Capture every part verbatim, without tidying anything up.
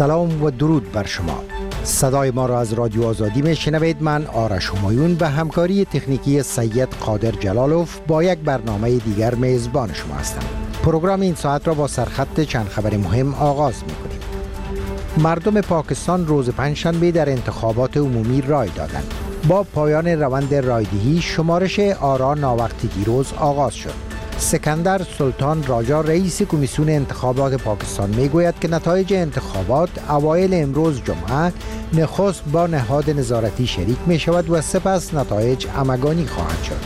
سلام و درود بر شما. صدای ما را از رادیو آزادی می شنوید. من آرش همایون به همکاری تکنیکی سید قادر جلالوف با یک برنامه دیگر میزبان شما هستم. پروگرام این ساعت را با سرخط چند خبر مهم آغاز می کنیم. مردم پاکستان روز پنجشنبه در انتخابات عمومی رای دادند. با پایان روند رایدهی شمارش آرا ناوقتی دیروز آغاز شد. سکندر سلطان راجا رئیس کمیسیون انتخابات پاکستان میگوید که نتایج انتخابات اوایل امروز جمعه نخست با نهاد نظارتی شریک می شود و سپس نتایج همگانی خواهد شد.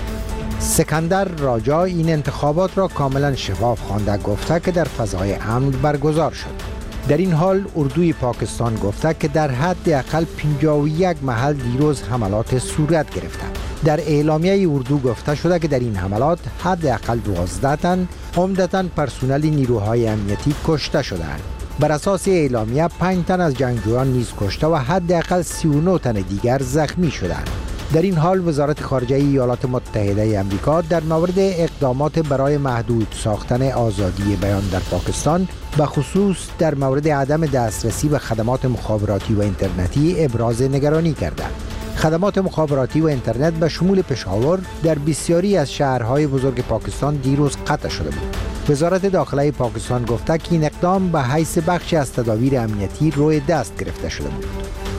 سکندر راجا این انتخابات را کاملا شفاف خوانده گفته که در فضای امن برگزار شد. در این حال اردوی پاکستان گفته که در حد اقل پنجاه و یک محل دیروز حملات صورت گرفته. در اعلامیه اردو گفته شده که در این حملات حد اقل دوازده تن عمدتاً پرسنل نیروهای امنیتی کشته شدند. بر اساس اعلامیه پنج تن از جنگجویان نیز کشته و حد اقل سی و نه تن دیگر زخمی شدند. در این حال وزارت خارجه ایالات متحده آمریکا در مورد اقدامات برای محدود ساختن آزادی بیان در پاکستان به خصوص در مورد عدم دسترسی به خدمات مخابراتی و اینترنتی ابراز نگرانی کرده. خدمات مخابراتی و اینترنت به شمول پشاور در بسیاری از شهرهای بزرگ پاکستان دیروز قطع شده بود. وزارت داخله پاکستان گفته که این اقدام به حیث بخشی از تدابیر امنیتی روی دست گرفته شده بود.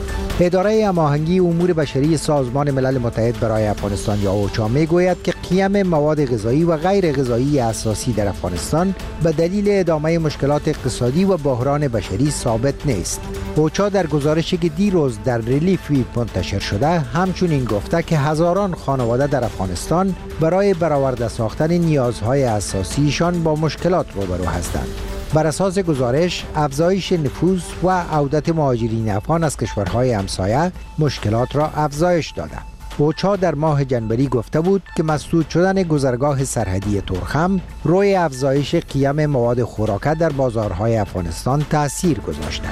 اداره هماهنگی امور بشری سازمان ملل متحد برای افغانستان یا اوچا میگوید که قیم مواد غذایی و غیر غذایی اساسی در افغانستان به دلیل ادامه مشکلات اقتصادی و بحران بشری ثابت نیست. اوچا در گزارشی که دیروز در ریلیف ویب منتشر شده همچنین گفته که هزاران خانواده در افغانستان برای برآورده ساختن نیازهای اساسیشان با مشکلات روبرو هستند. بر اساس گزارش، افزایش نفوذ و عودت مهاجرین افغان از کشورهای همسایه مشکلات را افزایش داده. اوچا در ماه جنوری گفته بود که مسدود شدن گذرگاه سرحدی تورخم روی افزایش قیم مواد خوراکه در بازارهای افغانستان تأثیر گذاشته.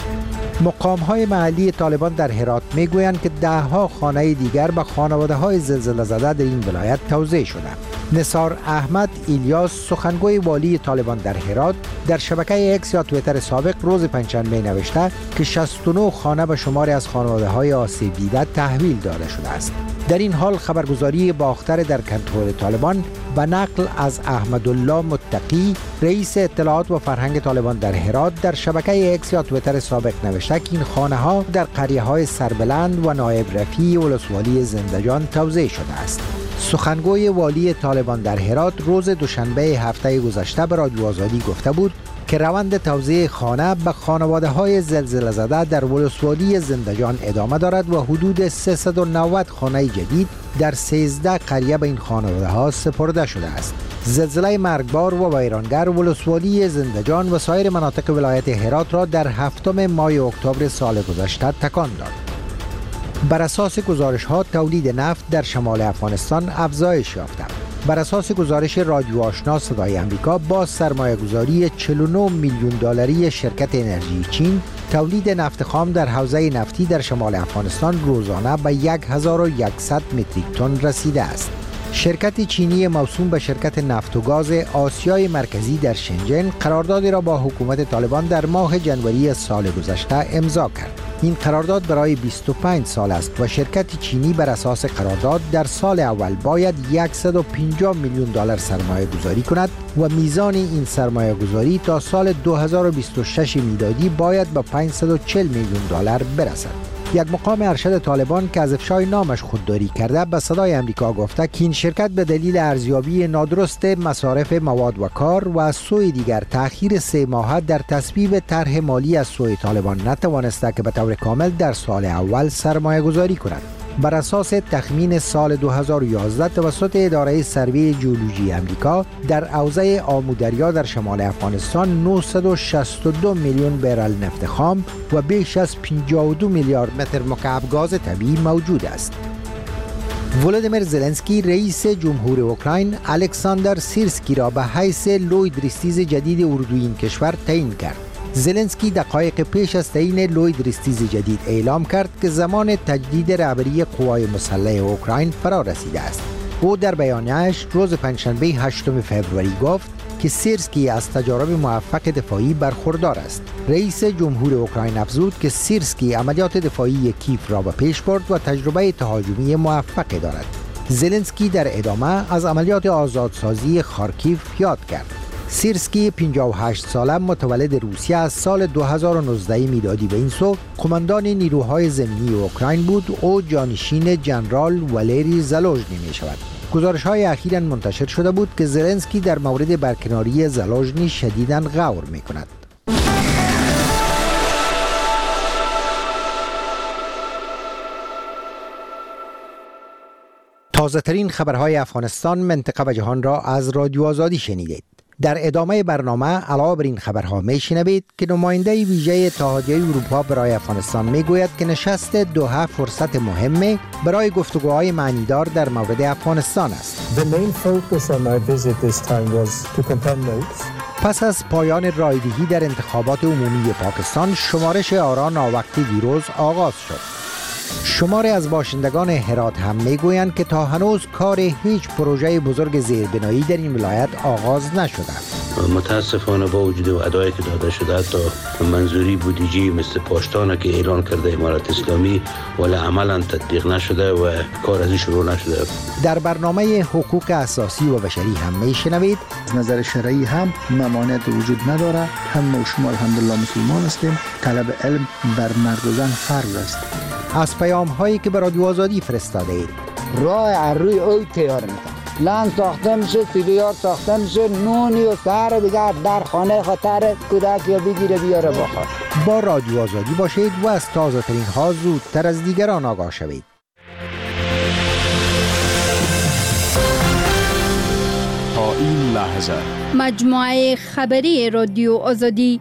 مقام‌های محلی طالبان در هرات میگویند که ده‌ها خانه دیگر به خانواده‌های زلزله زده در این ولایت توزیع شده. نثار احمد ایلیاس سخنگوی والی طالبان در هرات در شبکه اکس یا توییتر سابق روز پنجشنبه نوشته که شصت و نه خانه به شماری از خانواده‌های آسیب دیده تحویل داده شده است. در این حال خبرگزاری باختر در کنترل طالبان به نقل از احمدالله متقی رئیس اطلاعات و فرهنگ طالبان در هرات در شبکه اکس یا توییتر سابق نوشته که این خانه‌ها در قریه‌های سربلند و نایب رفیع ولسوالی زندجان توزیع شده است. سخنگوی والی طالبان در هرات روز دوشنبه هفته گذشته به رادیو آزادی گفته بود که روند توزیع خانه به خانواده‌های زلزله زده در ولسوالی زندجان ادامه دارد و حدود سیصد و نود خانه جدید در سیزده قریه به این خانواده‌ها سپرده شده است. زلزله مرگبار و ویرانگر ولسوالی زندجان و سایر مناطق ولایت هرات را در هفتم ماه اکتبر سال گذشته تکان داد. بر اساس گزارش‌ها تولید نفت در شمال افغانستان افزایش یافته. بر اساس گزارش رادیو آشنا صدای آمریکا با سرمایه‌گذاری چهل و نه میلیون دلاری شرکت انرژی چین، تولید نفت خام در حوزه نفتی در شمال افغانستان روزانه به هزار و صد متریک تن رسیده است. شرکت چینی موسوم به شرکت نفت و گاز آسیای مرکزی در شنجن قراردادی را با حکومت طالبان در ماه جنوری سال گذشته امضا کرد. این قرارداد برای بیست و پنج سال است و شرکت چینی بر اساس قرارداد در سال اول باید صد و پنجاه میلیون دلار سرمایه گذاری کند و میزان این سرمایه گذاری تا سال دو هزار و بیست و شش میلادی باید به پانصد و چهل میلیون دلار برسد. یک مقام ارشد طالبان که از افشای نامش خودداری کرده به صدای آمریکا گفته که این شرکت به دلیل ارزیابی نادرست مصارف مواد و کار و از سوی دیگر تأخیر سه ماهه در تصویب طرح مالی از سوی طالبان نتوانسته که به طور کامل در سال اول سرمایه گذاری کند. بر اساس تخمین سال دو هزار و یازده توسط اداره سروی جیولوژی آمریکا در حوزه آمودریا در شمال افغانستان نهصد و شصت و دو میلیون برل نفت خام و بیش از پنجاه و دو میلیارد متر مکعب گاز طبیعی موجود است. ولادیمیر زلنسکی رئیس جمهور اوکراین الکساندر سیرسکی را به حیث لوی درستیز جدید اردوی این کشور تعیین کرد. زلنسکی دقایق پیش از تعیین لوی درستیز جدید اعلام کرد که زمان تجدید رهبری قوای مسلح اوکراین فرا رسیده است. او در بیانیه‌اش روز پنجشنبه هشتم فوریه گفت که سیرسکی از تجارب موفق دفاعی برخوردار است. رئیس جمهور اوکراین افزود که سیرسکی عملیات دفاعی کیف را به پیش برد و تجربه تهاجمی موفقی دارد. زلنسکی در ادامه از عملیات آزادسازی خارکیف یاد کرد. سیرسکی پنجاه و هشت ساله متولد روسیه از سال دو هزار و نوزده میلادی به این سو قماندان نیروهای زمینی اوکراین بود و جانشین جنرال والری زالوژنی می شود. گزارش‌های اخیراً منتشر شده بود که زلنسکی در مورد برکناری زالوژنی شدیداً غور می کند. تازه ترین خبرهای افغانستان، منطقه و جهان را از رادیو آزادی شنیدید. در ادامه برنامه علاوه بر این خبرها میشنوید که نماینده ویژه اتحادیه اروپا برای افغانستان میگوید که نشست دوحه فرصت مهمی برای گفتگوهای معنیدار در مورد افغانستان است. The main focus on my visit this time was to compare notes. پس از پایان رایدهی در انتخابات عمومی پاکستان، شمارش آرا ناوقتی دیروز آغاز شد. شماری از باشندگان هرات هم میگویند که تا هنوز کار هیچ پروژه بزرگ زیربنایی در این ولایت آغاز نشده. متاسفانه با وجود وعده‌ای که داده شده تا منظوری بودجه مثل پاشتانه که اعلان کرده امارت اسلامی ولی عملا تطبیق نشده و کار ازی شروع نشده. در برنامه حقوق اساسی و بشری هم میشنوید از نظر شرعی هم ممانعت وجود نداره. هم و شما الحمدلله مسلمان هستیم. طلب علم بر مرد و زن فرض است. از پیام هایی که به رادیو آزادی فرستاده اید. راه از روی اوی تیار میکنم، لند ساخته میشه، سیلیار ساخته میشه، نونی و سهر دیگر در خانه خاطر کودک یا بگیره بیاره بخور. با رادیو آزادی باشید و از تازه ترین ها زودتر از دیگران آگاه شوید. تا این لحظه مجموعه خبری رادیو آزادی.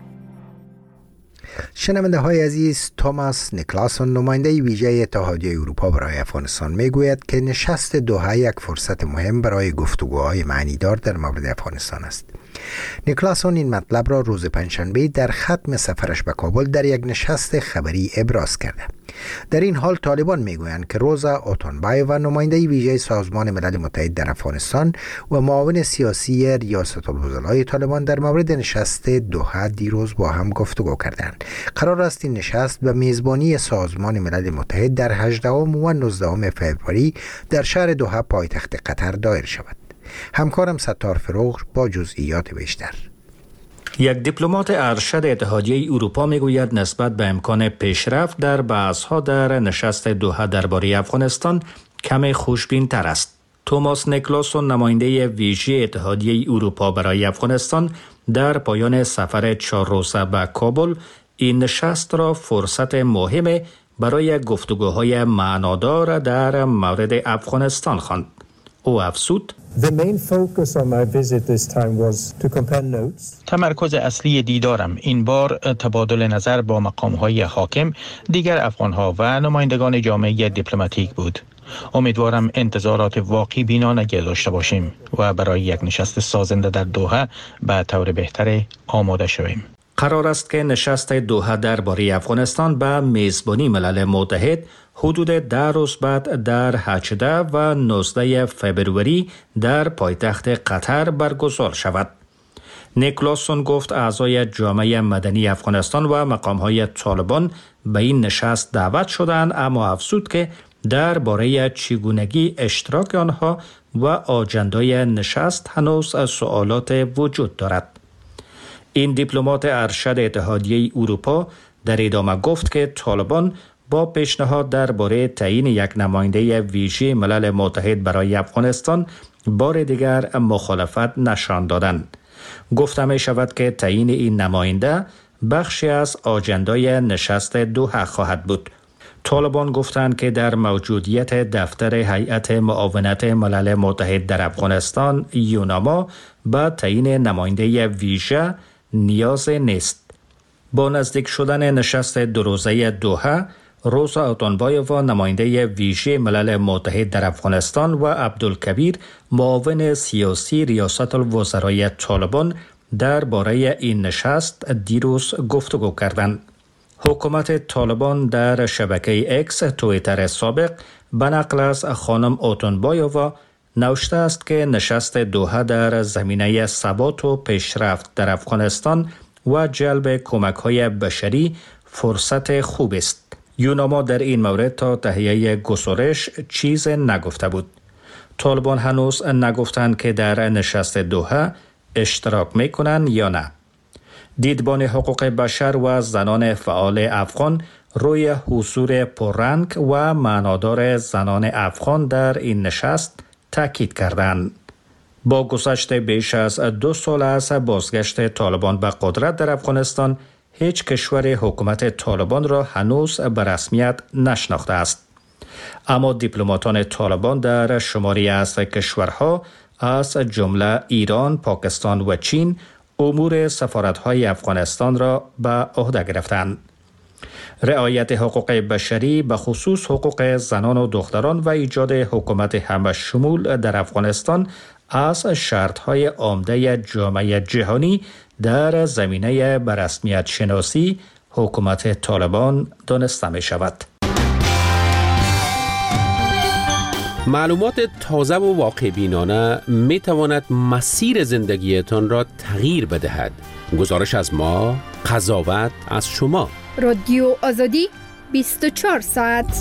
شنونده های عزیز، توماس نیکلاسون نماینده ویژه اتحادیه اروپا برای افغانستان میگوید که نشست دوحه یک فرصت مهم برای گفتگوهای معنیدار در مورد افغانستان است. نیکلاسون این مطلب را روز پنجشنبه در ختم سفرش به کابل در یک نشست خبری ابراز کرده. در این حال طالبان میگویند که روزا اوتونبایووا نماینده ویژه سازمان ملل متحد در افغانستان و معاون سیاسی ریاست الوزرای طالبان در مورد نشست دوحه دیروز با هم گفتگو کردند. قرار است این نشست به میزبانی سازمان ملل متحد در هجدهم و نوزدهم فوریه در شهر دوحه پایتخت قطر دایر شود. همکارم ستار فروغ با جزئیات بیشتر. یک دیپلمات ارشد اتحادیه اروپا میگوید نسبت به امکان پیشرفت در بحث‌ها در نشست دوحه درباره افغانستان کمی خوشبین تر است. توماس نیکلاسون نماینده ویژه اتحادیه اروپا برای افغانستان در پایان سفر چهار روزه به کابل این نشست را فرصت مهم برای گفتگوهای معنادار در مورد افغانستان خواند. او افزود: The main focus on my visit this time was to compare notes. تمرکز اصلی دیدارم این بار تبادل نظر با مقام‌های حاکم، دیگر افغان‌ها و نمایندگان جامعه دیپلماتیک بود. امیدوارم انتظارات واقعی بینا نگه داشته باشیم و برای یک نشست سازنده در دوحه به طور بهتر آماده شویم. قرار است که نشست دوحه درباره افغانستان به میزبانی ملل متحد حدود ده روز بعد در هجده و نوزده فوریه در پایتخت قطر برگزار شود. نیکلاسون گفت اعضای جامعه مدنی افغانستان و مقام‌های طالبان به این نشست دعوت شدند، اما افزود که درباره چگونگی اشتراک آنها و آجندای نشست هنوز سوالات وجود دارد. این دیپلمات ارشد اتحادیه اروپا در ادامه گفت که طالبان با پیشنهاد درباره تعیین یک نماینده ویژه ملل متحد برای افغانستان بار دیگر مخالفت نشان دادند. گفته می شود که تعیین این نماینده بخشی از آجندای نشست دوحه خواهد بود. طالبان گفتند که در موجودیت دفتر هیئت معاونت ملل متحد در افغانستان یوناما به تعیین نماینده ویژه نیاز نیست. با نزدیک شدن نشست دو روزه دوحه، روزا اوتونبایووا نماینده ویژه ملل متحد در افغانستان و عبدالکبیر معاون سیاسی ریاست الوزرای طالبان درباره این نشست دیروز گفتگو کردند. حکومت طالبان در شبکه اکس توییتر سابق به نقل از خانم اوتونبایووا نوشته است که نشست دوحه در زمینه ثبات و پیشرفت در افغانستان و جلب کمک‌های بشری فرصت خوب است. یوناما در این مورد تا تهیه گزارش چیز نگفته بود. طالبان هنوز نگفتند که در نشست دوحه اشتراک میکنند یا نه. دیدبان حقوق بشر و زنان فعال افغان روی حضور پررنگ و معنادار زنان افغان در این نشست تاکید کردند. با گذشت بیش از دو سال از بازگشت طالبان به قدرت در افغانستان، هیچ کشور حکومت طالبان را هنوز به رسمیت نشناخته است. اما دیپلماتان طالبان در شماری از کشورها از جمله ایران، پاکستان و چین امور سفارت‌های افغانستان را به عهده گرفتند. رعایت حقوق بشری به خصوص حقوق زنان و دختران و ایجاد حکومت همه شمول در افغانستان از شرط‌های عمده جامعه جهانی در زمینه به رسمیت شناسی حکومت طالبان دانسته می شود. معلومات تازه و واقع بینانه می تواند مسیر زندگیتان را تغییر بدهد. گزارش از ما، قضاوت از شما. رادیو آزادی بیست و چهار ساعت.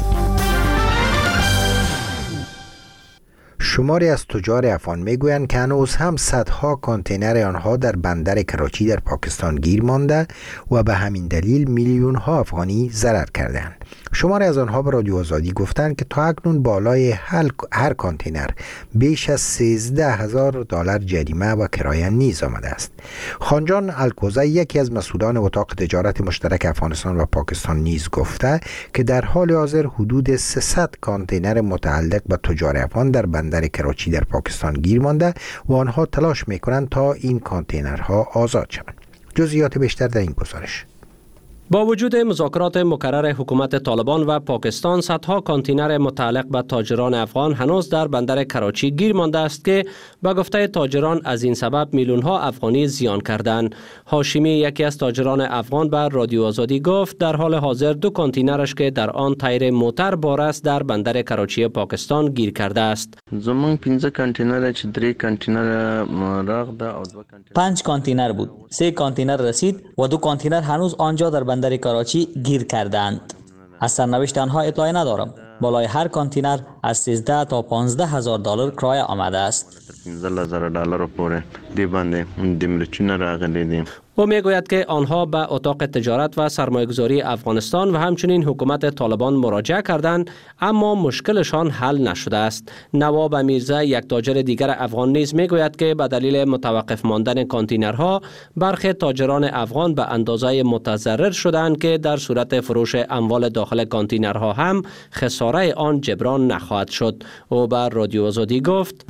شماری از تجار افغان میگویند که هنوز هم صدها کانتینر آنها در بندر کراچی در پاکستان گیر مانده و به همین دلیل میلیون ها افغانی ضرر کردند. شماری از آنها به رادیو آزادی گفتند که تا اکنون بالای هر, هر کانتینر بیش از سیزده هزار دلار جریمه و کرایه نیز آمده است. خانجان الکوزه یکی از مسئولان اتاق تجارت مشترک افغانستان و پاکستان نیز گفته که در حال حاضر حدود سیصد کانتینر متعلق به تجار افغان در بندر کراچی در پاکستان گیر مانده و آنها تلاش میکنند تا این کانتینرها آزاد شوند. جزئیات بیشتر در این گزارش. با وجود مذاکرات مکرر حکومت طالبان و پاکستان، صدها کانتینر متعلق به تاجران افغان هنوز در بندر کراچی گیر مانده است که به گفته تاجران از این سبب میلیون ها افغانی زیان کردند. هاشمی، یکی از تاجران افغان، به رادیو آزادی گفت در حال حاضر دو کانتینرش که در آن تایر موتر بار است در بندر کراچی پاکستان گیر کرده است. زمون پنځه کانتینر چې درې کانتینر راغده او دو کانتینر پنج کانتینر بود. سه کانتینر رسید و دو کانتینر هنوز آنجا در بندر کراچی گیر کردند. از سرنوشت آنها اطلاعی ندارم. بالای هر کانتینر از سیزده تا پانزده هزار دلار کرایه آمده است. پانزده هزار دلار پوره دی باندې د ملچونه راغلي دي. او میگوید که آنها به اتاق تجارت و سرمایه‌گذاری افغانستان و همچنین حکومت طالبان مراجعه کردند، اما مشکلشان حل نشده است. نواب امیرزا، یک تاجر دیگر افغان، نیز میگوید که به دلیل متوقف ماندن کانتینرها برخی تاجران افغان به اندازه متضرر شدند که در صورت فروش اموال داخل کانتینرها هم خساره آن جبران نخواهد شد. او به رادیو آزادی گفت: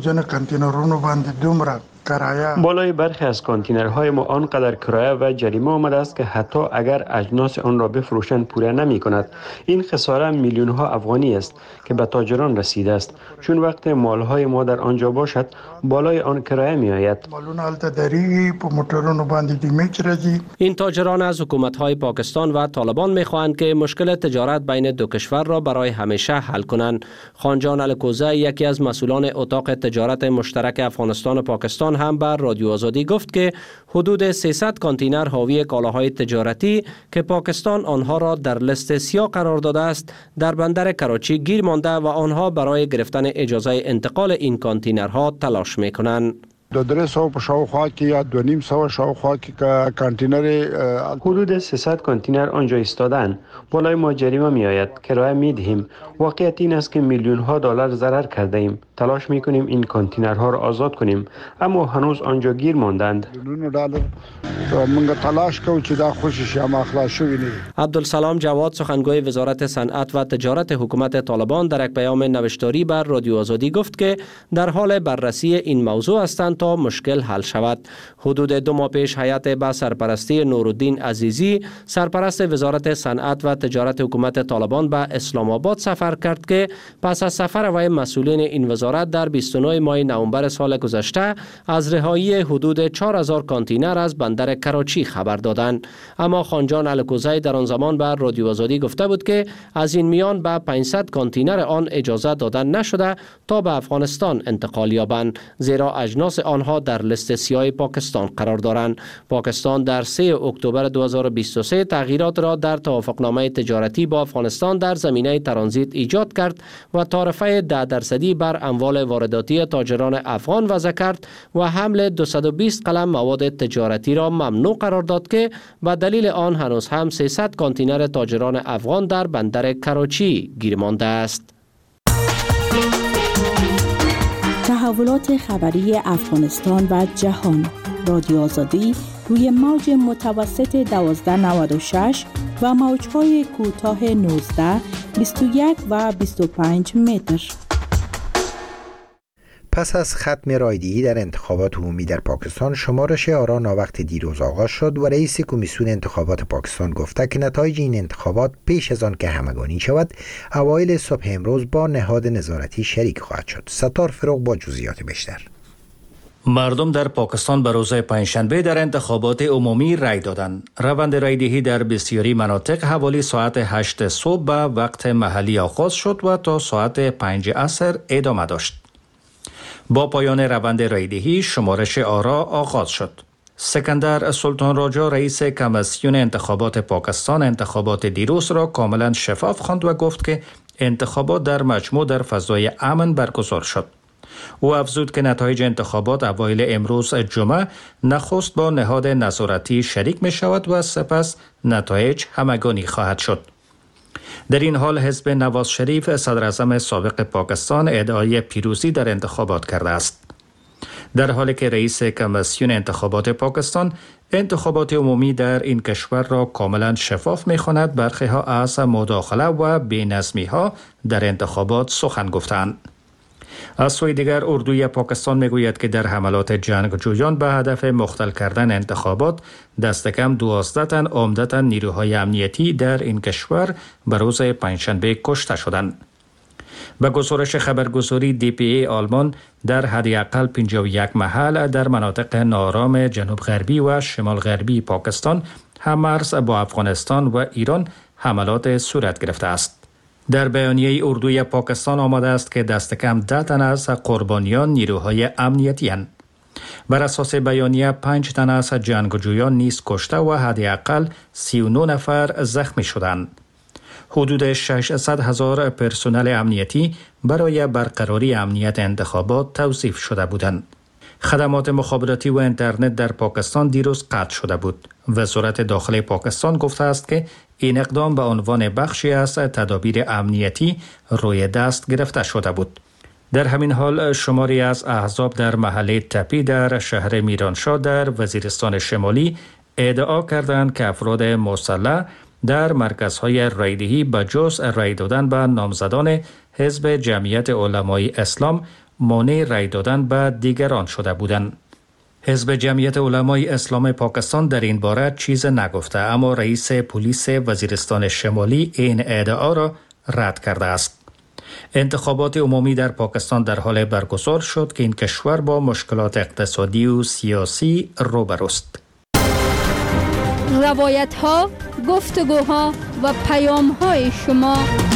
بالای برخی از کانتینرهای ما آنقدر کرایه و جریمه آمده است که حتی اگر اجناس آن را بفروشند پوره نمی کند. این خساره میلیون ها افغانی است که به تاجران رسیده است، چون وقت مالهای ما در آنجا باشد بالای آن کرایه می آید. این تاجران از حکومت‌های پاکستان و طالبان می خواهند که مشکل تجارت بین دو کشور را برای همیشه حل کنند. خانجان الکوزه، یکی از مسئولان اتاق تجارت مشترک افغانستان و پاکستان، هم بر رادیو آزادی گفت که حدود سیصد کانتینر حاوی کالاهای تجارتی که پاکستان آنها را در لیست سیاه قرار داده است در بندر کراچی گیر مانده و آنها برای گرفتن اجازه انتقال این کانتینرها تلاش می‌کنند. دو درې سوه په شاوخوا کې یا دو نیم سوه شاوخوا کې کانتینر حدود سیصد کانتینر آنجا ایستادن. بالای ما جریمه می آید، کرایه می دهیم. واقعیت این است که میلیون ها دلار ضرر کرده ایم. تلاش می کنیم این کانتینرها را آزاد کنیم، اما هنوز آنجا گیر ماندند. عبدالسلام جواد، سخنگوی وزارت صنعت و تجارت حکومت طالبان، در یک پیام نوشتاری بر رادیو آزادی گفت که در حال بررسی این موضوع هستند تا مشکل حل شود. حدود دو ماه پیش هیئت با سرپرستی نورالدین عزیزی سرپرست وزارت صنعت و تجارت حکومت طالبان به اسلام آباد سفر کرد که پس از سفر وی مسئولین این وزارت در بیست و نه ماه نوامبر سال گذشته از رهایی حدود چهار هزار کانتینر از بندر کراچی خبر دادند. اما خانجان الکوزی در آن زمان به رادیو آزادی گفته بود که از این میان به پانصد کانتینر آن اجازه دادن نشده تا به افغانستان انتقال یابند، زیرا اجناس آنها در لیست سیاه پاکستان قرار دارند. پاکستان در سوم اکتبر دو هزار و بیست و سه تغییرات را در توافقنامه تجارتی با افغانستان در زمینه ترانزیت ایجاد کرد و تعرفه ده درصدی بر اموال وارداتی تاجران افغان وضع کرد و حمل دویست و بیست قلم مواد تجارتی را ممنوع قرار داد که به دلیل آن هنوز هم سیصد کانتینر تاجران افغان در بندر کراچی گیر مانده است. تحولات خبری افغانستان و جهان. رادیو آزادی روی موج متوسط دوازده نود و شش و موج‌های کوتاه نوزده، بیست و یک و بیست و پنج متر. پس از ختم رایدهی در انتخابات عمومی در پاکستان، شمارش آرا ناوقت دیروز آغاز شد و رئیس کمیسیون انتخابات پاکستان گفته که نتایج این انتخابات پیش از آن که همگانی شود اوایل صبح امروز با نهاد نظارتی شریک خواهد شد. ستار فروغ با جزئیات بیشتر. مردم در پاکستان به روز پنجشنبه در انتخابات عمومی رای دادند. روند رایدهی در بسیاری مناطق حوالی ساعت هشت صبح به وقت محلی آغاز شد و تا ساعت پنج عصر ادامه داشت. با پایان روند رایدهی شمارش آرا آغاز شد. سکندر سلطان راجا رئیس کمیسیون انتخابات پاکستان انتخابات دیروز را کاملا شفاف خواند و گفت که انتخابات در مجموع در فضای امن برگزار شد. او افزود که نتایج انتخابات اوایل امروز جمعه نخست با نهاد نظارتی شریک می شود و سپس نتایج همگانی خواهد شد. در این حال حزب نواز شریف صدر اعظم سابق پاکستان ادعای پیروزی در انتخابات کرده است. در حالی که رئیس کمیسیون انتخابات پاکستان انتخابات عمومی در این کشور را کاملا شفاف می‌خواند، برخی ها از مداخله و بی‌نظمی ها در انتخابات سخن گفتند. از سوی دیگر اردوی پاکستان میگوید که در حملات جنگجویان به هدف مختل کردن انتخابات دست کم دوازده تن عمدتاً نیروهای امنیتی در این کشور به روز پنجشنبه کشته شدند. به گزارش خبرگزاری دی پی ای آلمان در حداقل پنجاه و یک محل در مناطق نارام جنوب غربی و شمال غربی پاکستان هم‌مرز با افغانستان و ایران حملات صورت گرفته است. در بیانیه اردوی پاکستان آمده است که دست کم ده تن از قربانیان نیروهای امنیتی اند. بر اساس بیانیه پنج تن از جنگجویان نیز کشته و حداقل سی و نه نفر زخمی شدند. حدود ششصد هزار پرسنل امنیتی برای برقراری امنیت انتخابات توصیف شده بودند. خدمات مخابراتی و اینترنت در پاکستان دیروز قطع شده بود. وزارت داخلی پاکستان گفته است که این اقدام به عنوان بخشی از تدابیر امنیتی روی دست گرفته شده بود. در همین حال شماری از احزاب در محله تپی در شهر میرانشاه در وزیرستان شمالی ادعا کردند که افراد مسلح در مرکزهای رایدهی به جز رای دادن به نامزدان حزب جمعیت علمای اسلام مانع رای دادن به دیگران شده بودند. حزب جمعیت علمای اسلام پاکستان در این باره چیز نگفته، اما رئیس پلیس وزیرستان شمالی این ادعا را رد کرده است. انتخابات عمومی در پاکستان در حال برگزار شد که این کشور با مشکلات اقتصادی و سیاسی روبروست. روایت ها، گفتگوها و پیام های شما.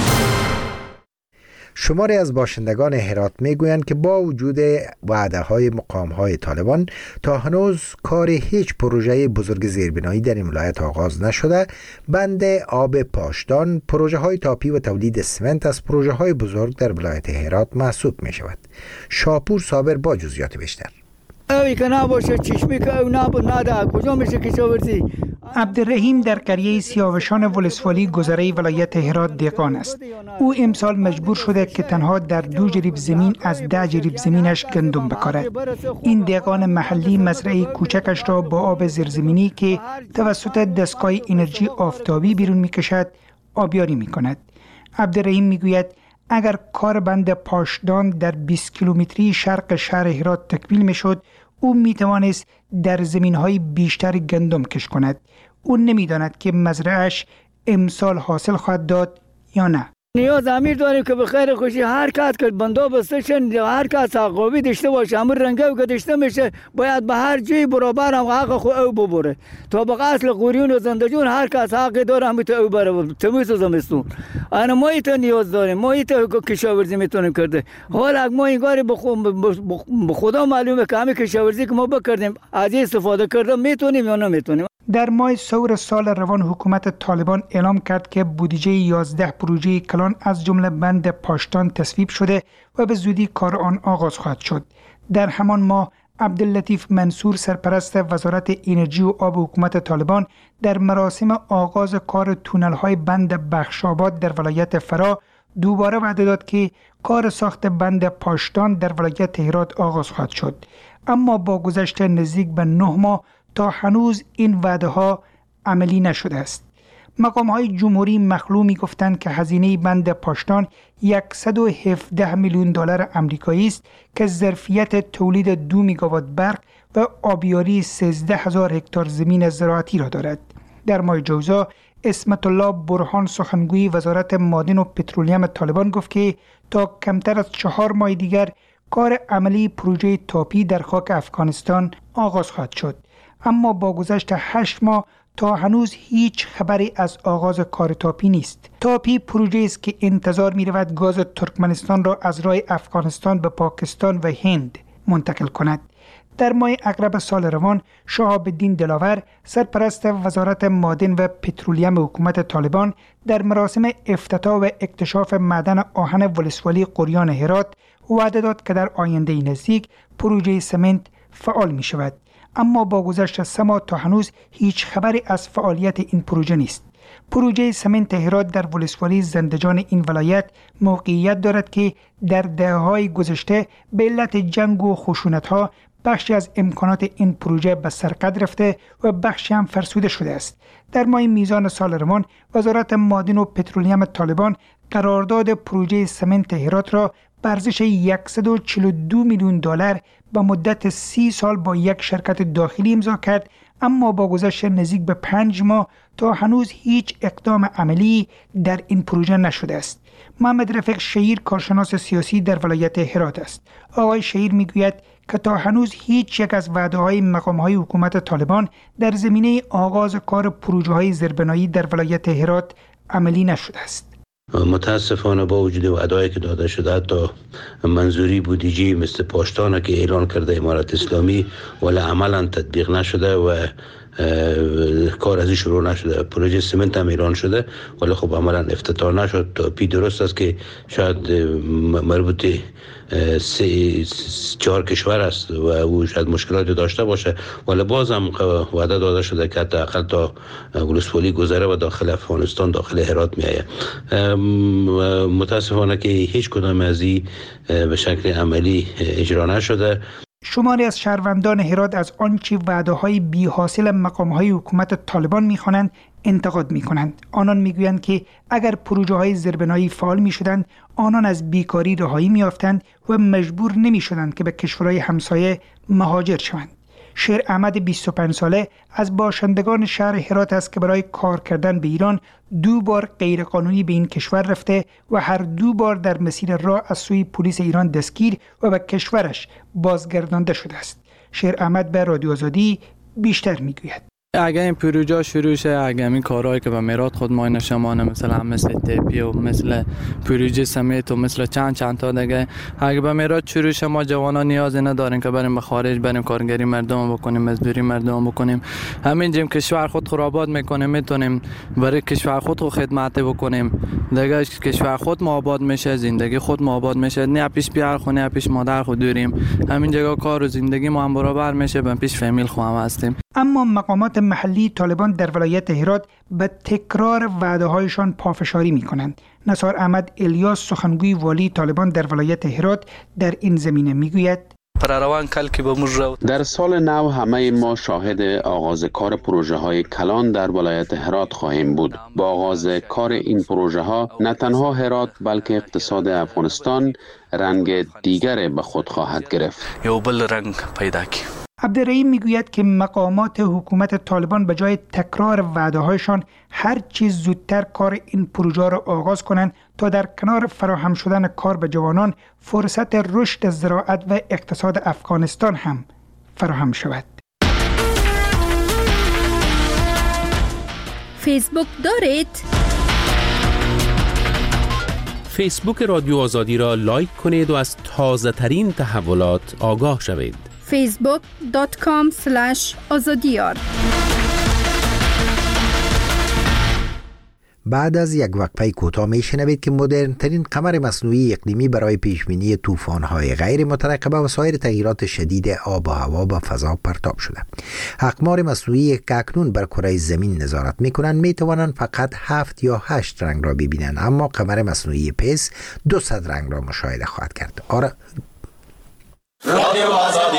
شماری از باشندگان هرات میگویند که با وجود وعده های مقام های طالبان تا هنوز کار هیچ پروژه بزرگ زیربنایی در این ولایت آغاز نشده. بند آب پاشدان، پروژه های تاپی و تولید اسمنت از پروژه های بزرگ در ولایت هرات محسوب می شود. شاپور صابر با جزئیات بیشتر. اوی که نباشه چشمی که او نبود نده کجا میشه کشاورزی؟ عبدالرحیم در قریه سیاوشان ولسوالی گذره ولایت هرات دهقان است. او امسال مجبور شده که تنها در دو جریب زمین از ده جریب زمینش گندم بکارد. این دهقان محلی مزرعه کوچکش را با آب زیرزمینی که توسط دستگاه انرژی آفتابی بیرون میکشد آبیاری میکند. عبدالرحیم میگوید اگر کار بند پاشدان در بیست کیلومتری شرق شهر هرات تکمیل میشد، او می توانست در زمین‌های بیشتر گندم کش کند. او نمی‌داند که مزرعه‌اش امسال حاصل خواهد داد یا نه. نیاز امیر داریم که به خیر خوشی هر کس که بندوبسته شد، هر کس حقوقی داشته باشه، همون رنگی که داشته میشه باید به هر جای برابر هم حق خود او ببره. تا به اصل قوریون و زندجون هر کس حقی داره هم تو او بره تمیز و زمستون. انا ما ایت نیاز داریم، ما ایت کشاورزی میتونیم کرده. حالا ما این کاری به خدا معلومه که همین کشاورزی که ما بکردیم از این استفاده کردیم میتونیم یا نمیتونیم. در ماه ثور سال روان حکومت طالبان اعلام کرد که بودجه یازده پروژه کلان از جمله بند پاشتان تصویب شده و به زودی کار آن آغاز خواهد شد. در همان ماه عبداللطیف منصور سرپرست وزارت انرژی و آب حکومت طالبان در مراسم آغاز کار تونل‌های بند بخشاباد در ولایت فرا دوباره وعده داد که کار ساخت بند پاشتان در ولایت هرات آغاز خواهد شد. اما با گذشت نزدیک به نه ماه تا هنوز این وعده ها عملی نشده است. مقام های جمهوری مخلو می گفتند که هزینه بند پاشتان صد و هفده میلیون دلار آمریکایی است که ظرفیت تولید دو میگاوات برق و آبیاری سیزده هزار هکتار زمین زراعتی را دارد. در ماه جوزا اسمت الله برهان سخنگوی وزارت معدن و پترولیم طالبان گفت که تا کمتر از چهار ماه دیگر کار عملی پروژه تاپی در خاک افغانستان آغاز خواهد شد. اما با گذشت هشت ماه تا هنوز هیچ خبری از آغاز کار تاپی نیست. تاپی پروژه است که انتظار می رود گاز ترکمنستان را از راه افغانستان به پاکستان و هند منتقل کند. در ماه اغرب سال روان شهاب الدین دلاور سرپرست وزارت معدن و پترولیم حکومت طالبان در مراسم افتتاح و اکتشاف معدن آهن ولسوالی قریان هرات وعده داد که در آینده نزدیک پروژه سمنت فعال می شود. اما با گذشت سه ماه تا هنوز هیچ خبری از فعالیت این پروژه نیست. پروژه سمنت هرات در ولسوالی زندجان این ولایت موقعیت دارد که در دهه‌های گذشته به علت جنگ و خشونت‌ها بخشی از امکانات این پروژه به سرقت رفته و بخشی هم فرسوده شده است. در ماه میزان سال روان وزارت معدن و پترولیم طالبان قرارداد پروژه سمنت هرات را به ارزش صد و چهل و دو میلیون دلار به مدت سی سال با یک شرکت داخلی امضا کرد، اما با گذشت نزدیک به پنج ماه تا هنوز هیچ اقدام عملی در این پروژه نشده است. محمد رفیق شهیر کارشناس سیاسی در ولایت هرات است. آقای شهیر میگوید که تا هنوز هیچ یک از وعده‌های مقام‌های حکومت طالبان در زمینه آغاز کار پروژه‌های زیربنایی در ولایت هرات عملی نشده است. متاسفانه با وجود وعده‌ای که داده شده تا منظوری بودجه مثل پاشتانه که اعلان کرده امارت اسلامی ولی عملا تطبیق نشده و کار ازی شروع نشده. پروژه سمنت هم ایران شده ولی خب عملا افتتاح نشد. تاپی درست است که شاید مربوط سه چهار کشور است و او شاید مشکلاتی داشته باشه ولی باز هم وعده داده شده که حداقل تا ولسوالی گذره و داخل افغانستان داخل هرات می آید. متاسفانه که هیچ کدام از این به شکل عملی اجرا نشده. شماری از شهروندان هرات از آنچه وعده‌های بی حاصل مقام‌های حکومت طالبان می‌خوانند انتقاد می‌کنند. آنان می‌گویند که اگر پروژه‌های زیربنایی فعال می‌شدند، آنان از بیکاری رهایی می‌یافتند و مجبور نمی‌شدند که به کشورهای همسایه مهاجر شوند. شیر احمد بیست و پنج ساله از باشندگان شهر هرات است که برای کار کردن به ایران دو بار غیرقانونی به این کشور رفته و هر دو بار در مسیر راه از سوی پلیس ایران دستگیر و به کشورش بازگردانده شده است. شیر احمد به رادیو آزادی بیشتر میگوید. اگر این پروژه شروع شه، اگر این کارهایی که به میرات خود ما نشمانه مثلا مثل تپی و مثل پروژه سمیت و مثل چند چند تا دیگه اگر به میرات شروع شه، ما جوانان نیازی نداریم که بریم به خارج بریم کارگری مردم بکنیم، مزدوری مردم بکنیم. همینجیم کشور خود خود آباد میکنیم، میتونیم برای کشور خود خود خدمت بکنیم. دیگه کشور خود ما آباد میشه، زندگی خود ما آباد میشه. نه پیش بیار خونه پیش مادر خود دوریم. همین جگه کار و زندگی ما هم برابر میشه، به پیش فامیل خو هم هستیم. اما مقامات محلی طالبان در ولایت هرات به تکرار وعده‌هایشان پافشاری می‌کنند. نثار احمد الیاس سخنگوی والی طالبان در ولایت هرات در این زمینه میگوید: در سال نو همه ما شاهد آغاز کار پروژه های کلان در ولایت هرات خواهیم بود. با آغاز کار این پروژه ها نه تنها هرات بلکه اقتصاد افغانستان رنگ دیگر به خود خواهد گرفت. یو بل رنگ پیدا کی. عبدالرحیم میگوید که مقامات حکومت طالبان به جای تکرار وعده‌هایشان هر چیز زودتر کار این پروژه را آغاز کنند تا در کنار فراهم شدن کار به جوانان فرصت رشد زراعت و اقتصاد افغانستان هم فراهم شود. فیسبوک دارید؟ فیسبوک رادیو آزادی را لایک کنید و از تازه ترین تحولات آگاه شوید. فیسبوک دات کام اسلش آزادیار. بعد از یک وقفه کوتاه میشنوید که مدرن ترین قمر مصنوعی اقلیمی برای پیشبینی طوفان‌های غیر مترقبه و سایر تغییرات شدید آب و هوا به فضا پرتاب شده. اقمار مصنوعی که اکنون بر کره زمین نظارت میکنند میتوانند فقط هفت یا هشت رنگ را ببینند، اما قمر مصنوعی پیس دویست رنگ را مشاهده خواهد کرد. آره رادیو آزادی.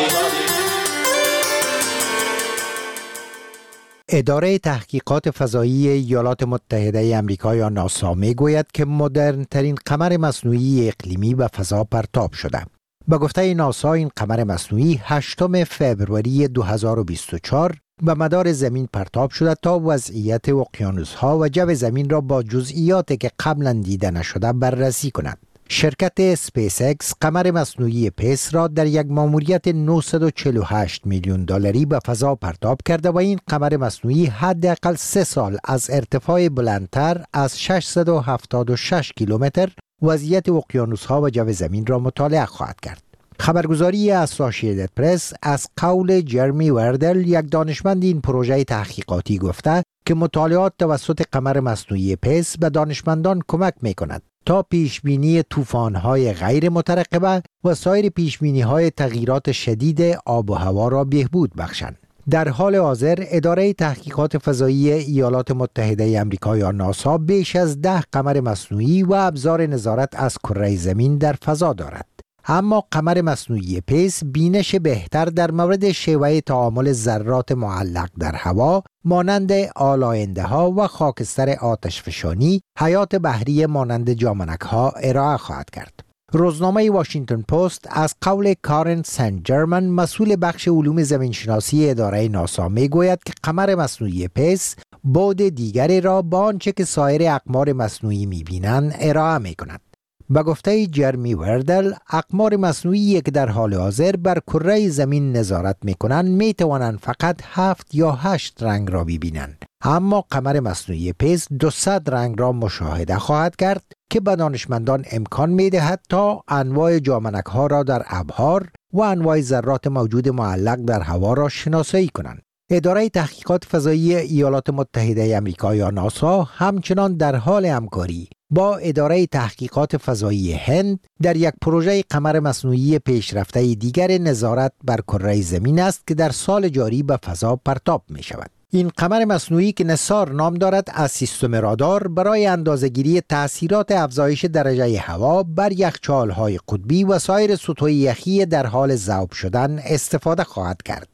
اداره تحقیقات فضایی ایالات متحده آمریکا یا ناسا میگوید که مدرن ترین قمر مصنوعی اقلیمی به فضا پرتاب شده. به گفته ناسا این قمر مصنوعی هشتم فوریه دو هزار و بیست و چهار به مدار زمین پرتاب شده تا وضعیت اقیانوس‌ها و جو زمین را با جزئیاتی که قبلا دیده نشده بررسی کند. شرکت اسپیس اکس قمر مصنوعی پیس را در یک ماموریت نهصد و چهل و هشت میلیون دلاری به فضا پرتاب کرده و این قمر مصنوعی حداقل سه سال از ارتفاع بلندتر از ششصد و هفتاد و شش کیلومتر وضعیت اقیانوس‌ها و جو زمین را مطالعه خواهد کرد. خبرگزاری اسوسییتد پرس از قول جرمی وردل، یک دانشمند این پروژه تحقیقاتی، گفته که مطالعات توسط قمر مصنوعی پیس به دانشمندان کمک می‌کند تا پیشبینی طوفان‌های غیر مترقبه و سایر پیشبینی‌های تغییرات شدید آب و هوا را بهبود بخشند. در حال حاضر اداره تحقیقات فضایی ایالات متحده آمریکا یا ناسا بیش از ده قمر مصنوعی و ابزار نظارت از کره زمین در فضا دارد. اما قمر مصنوعی پیس بینش بهتر در مورد شیوه تعامل ذرات معلق در هوا مانند آلاینده ها و خاکستر آتشفشانی، حیات بحری مانند جامنک ها ارائه خواهد کرد. روزنامه واشنگتن پست از قول کارن سنت جرمن، مسئول بخش علوم زمینشناسی اداره ناسا، میگوید که قمر مصنوعی پیس بعد دیگری را با آنچه که سایر اقمار مصنوعی می‌بینند ارائه می‌کند. به گفته جرمی وردل، اقمار مصنوعی که در حال حاضر بر کره زمین نظارت می‌کنند می‌توانند فقط هفت یا هشت رنگ را ببینند، اما قمر مصنوعی پیس دویست رنگ را مشاهده خواهد کرد که به دانشمندان امکان می‌دهد تا انواع جامنک‌ها را در ابحار و انواع ذرات موجود معلق در هوا را شناسایی کنند. اداره تحقیقات فضایی ایالات متحده آمریکا یا ناسا همچنان در حال همکاری با اداره تحقیقات فضایی هند در یک پروژه قمر مصنوعی پیشرفته دیگر نظارت بر کره زمین است که در سال جاری به فضا پرتاب می شود. این قمر مصنوعی که نسار نام دارد، از سیستم رادار برای اندازه‌گیری تأثیرات افزایش درجه هوا بر یخچال‌های قطبی و سایر سطوح یخی در حال ذوب شدن استفاده خواهد کرد.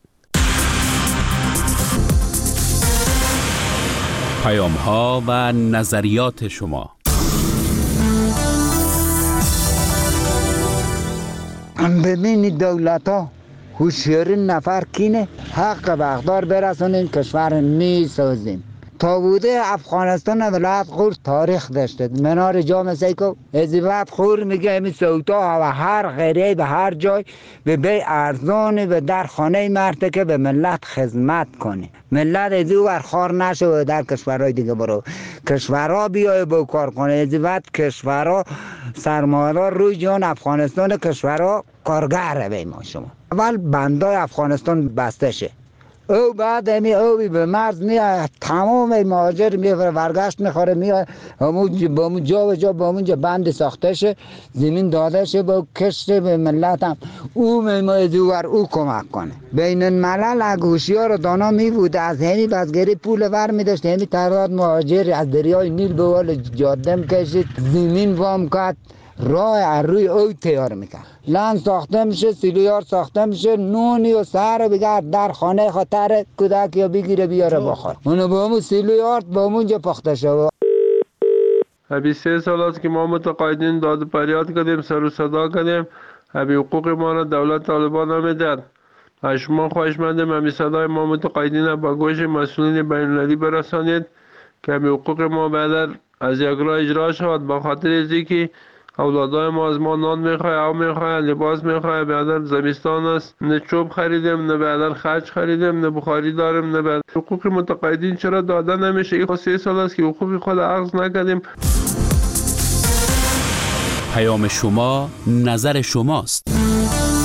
پیام‌ها و نظریات شما. ببینید دولت‌ها هوشیاری نفر کینه، حق بغدار برسونیم، کشور میسازیم. تا بوده افغانستان ولایت خور تاریخ داشته. منار جام سیکو ازیوت خور میگه امی سوتا و هر غیره به هر جای به بی ارزانی به در خانه مرده که به ملت خدمت کنه. ملت ازیو ورخار نشه و در کشورهای دیگه برو. کشورها بیای با کار کنه. ازیوت کشورها سرمایه‌دار روی جان افغانستان کشورها کارگر به ما شما. اول بندای افغانستان بسته شه. او بعد امی اوی به مرز میاد، تمام مهاجر میفره ورگشت میخوره میاد، همون با همون جا و جا با همونجا بند ساخته شه، زمین داده شه با کشت به ملت هم او میماید ور او کمک کنه. بین الملل اگه هوشیار دانا میبوده از همی بزگری پول ور میداشت، همی تعداد مهاجر از دریای نیل به ول جاده میکشید، زمین وام کرد، راه روی او تیار میکرد. لند ساخته میشه، سیلیار ساخته میشه، نونی و سر بگرد در خانه خاطر کودک یا بگیره بیاره بخور. اونو با همون سیلیار با همونجا پخته شد. ابی سه سال است که ما متقاعدین داد فریاد کردیم، سر و صدا کردیم، ابی حقوق ما را دولت طالبان نمیداد. از شما خواهشمندم همین صدای ما متقاعدین با گوش مسئولین بین‌المللی برسانید که همین حقوق ما بعد از یک راه اجرا شود، به خاطر ازی که اولادای ما از ما نان میخواه، او میخواه، لباس میخواه. بعد زمستان است، نه چوب خریدیم، نه بعد خرج خریدیم، نه بخاری داریم، نه بعد حقوق متقاعدین چرا داده نمیشه؟ این سه سال است که حقوق خود اخذ نکردیم. پیام شما، نظر شماست.